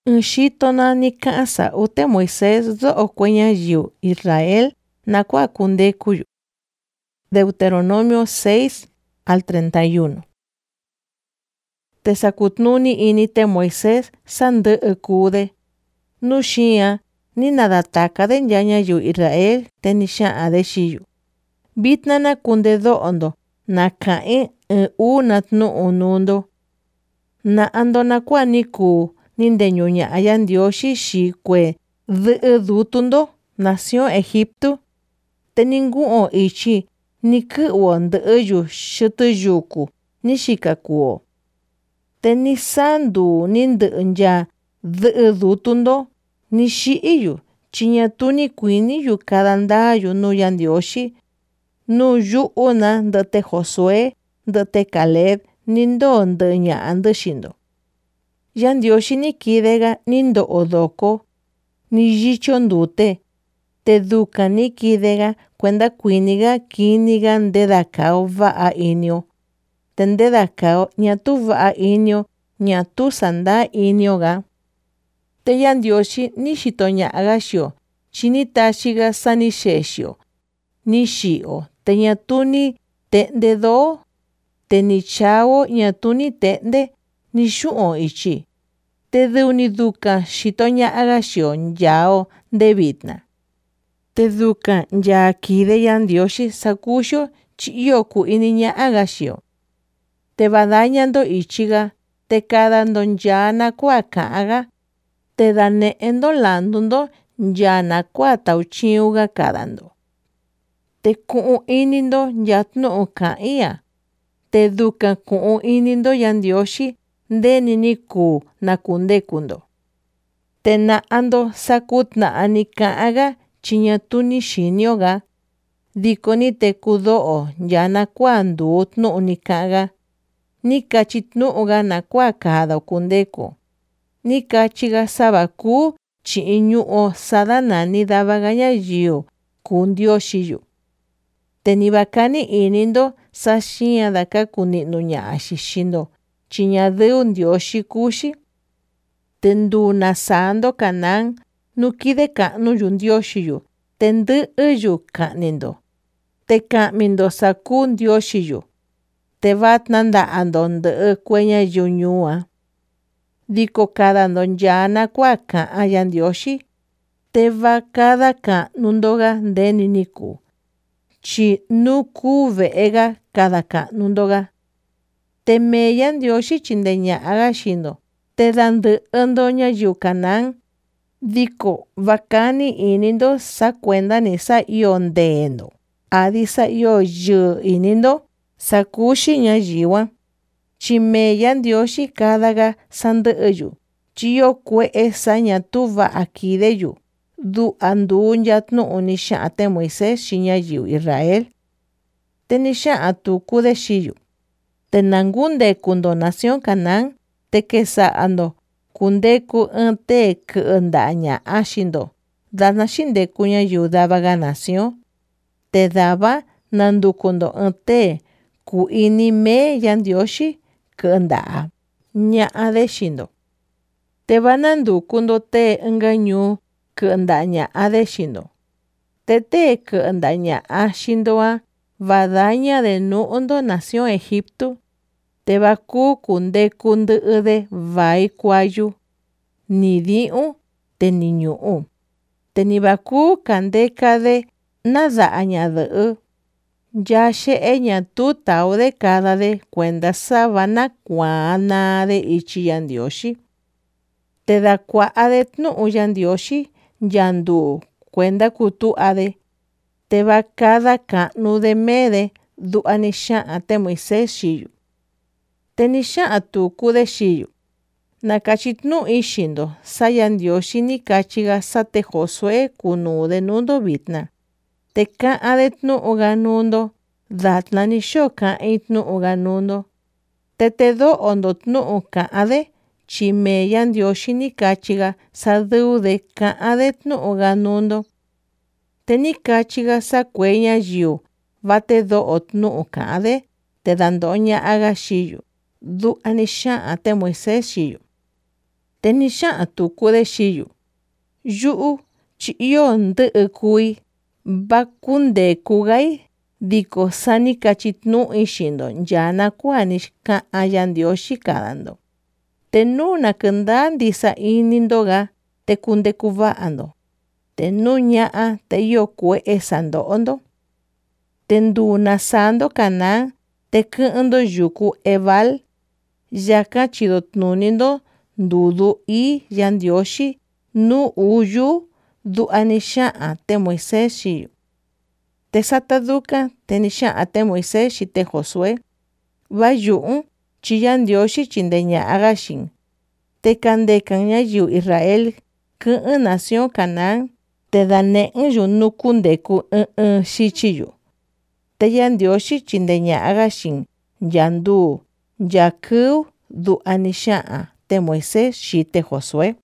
Xitona ni ka'sa ute Moisés zo'o kueña yiu Israel nakua kundekuyu. Deuteronomio 6 al 31. Te sakutnuni inite Moisés sande kude. Nushia ni nadataka de nyaña yu Israel tenisha adeshiyu. Bitnana kunde doondo na kain unatnu unundo. Na ando nakua niku nindeñuña ayan dioshi shikwe dutundo nación Egipto. Te ninguo ichi ni kuo ndeyu shutuyuku ni shikakuo. Te ni sandu nindenya dutundo ni shiiyu chiña tuni kuini yu kadandayu nu yandioshi nu yu una ndete Josué ndete Caleb nindo ndenya andeshindo. Yandioshi ni kidega nindo odoko ni yicho ndute te duka ni kidega kwenda kuiniga kiniga ndedakao va'a inio. Te ndedakao ñatu va'a inio ñatu sanda inioga. Te yandioshi ni shitoñaga shio chini tashiga sani sheshio ni shio te ñatuni tende do te ni chao ñatuni tende ni shu'o ichi. Te deuni duka shitoñaga shio njao de vitna. Te duka nja kide yandioshi sakusho chiyoku iniñaga shio. Te badañando ichiga te kadando njana kwa kaaga te daneendo landundo njana kwa tauchiuga kadando. Te ku'u inindo njatnu kaia. Te duka ku'u inindo yandioshi ndeni niku nakundekundo. Te naando sakutna anikaaga chiñatuni shinioga. Dikoni te kudo'o njana kwa ndutnu unikaga. Nikachitnuga nakua kada kundeku. Nikachiga sabaku chiiñu'o sadanani dabagaña yiu kundioshiyu. Tenibakani inindo sashia daka kunitnuña ashishindo chiñadeu ndioshi kushi. Tenduna sando kanan nukide kanu yundioshiyu tendu yu kanindo. Te kamindo saku ndioshiyu. Te vatnanda andonde kueña yuñua. Diko kada ndonjana kwa kaa yandioshi. Te va kada ka nundoga ndeni niku. Chi nuku veega kada ka nundoga. Te me yandioshi chindeña agashindo. Te dande endoña yukanan. Diko vakani inindo sa kuenda ni sa iondeendo. Adi sa io yu inindo sakushi ña yiwa. Chime yandioshi kadaga sandeyu. Chiyo kwe esa ñatuva akideyu. Du andu yatnu unishate Moisés shiña yu Israel. Te nisha atuku de shiyu. Te nangunde kundo nación Canaán te kesa ando. Kundeku ente kundaña ashindo. Dana shindeku ña yu dabaga nación. Te daba nandukundo ente ku ini me yandioshi kunda ña adeshindo. Te banandukundo te engañu kundaña adeshindo. Te kundaña ashindoa vadaña de nundo nación Egipto. Te baku kundeku ndude vai kwayu. Ni diu te niñuu. Te ni baku kandeka de nada añade. Ya she ñatu tau de kada de cuenda sabana kuana de ichi yandioshi. Te da kwa adetnu yandioshi yandu cuenda kutu ade. Te va kada kanu de mede du anisha ate Moisés shiyu. Te nisha atuku de shiyu. Nakachitnu ishindo sayandioshi ni kachiga sate Josué kunu de nundo vitna. Te ka adetnu uganundo datna ni shoka itnu uganundo. Te do ondotnu uka ade chime yandioshi ni kachiga sadu de ka adetnu uganundo. Te ni kachiga sa kueña yiu vate do otnu uka ade te dandoña agashiyu. Du anisha ate Moisés shiyu. Te ni xa'an tuku de xiyu. Yu'u chi iyo ndɨ'ɨ kuí va kundeku‑gai diko sani kachitnu'i chi‑ndo ndyaa naku'a ni ka'an Yá Ndioxi ka'an‑ndo. Te nu na kɨndaa ndisa iñi‑ndo‑ga te kundeku va'a‑ndo. Te nu ña'a te iyo kue'e sando'o‑ndo. Te nduu nasaa‑ndo Canaán te kɨ'ɨn‑ndo yuku Ebal. Yakan chido tnuni‑ndo ndudu ii Yá Ndioxi nuu uu yuu du'va ni xa'an te Moisés xiyu. Te sata dukan te ni xa'an te Moisés chi te Josué: va yu'un chi Yá Ndioxi chindee ña'a‑ga xiin. Te kandekan ñayiu Israel kɨ'ɨn nación Canaán te dane'en‑yu nu kundeku ɨɨn xichi‑yu. Te Yá Ndioxi chindee ña'a‑ga xiin nya nduu nya kɨvɨ du'va ni xa'an te Moisés chi te Josué.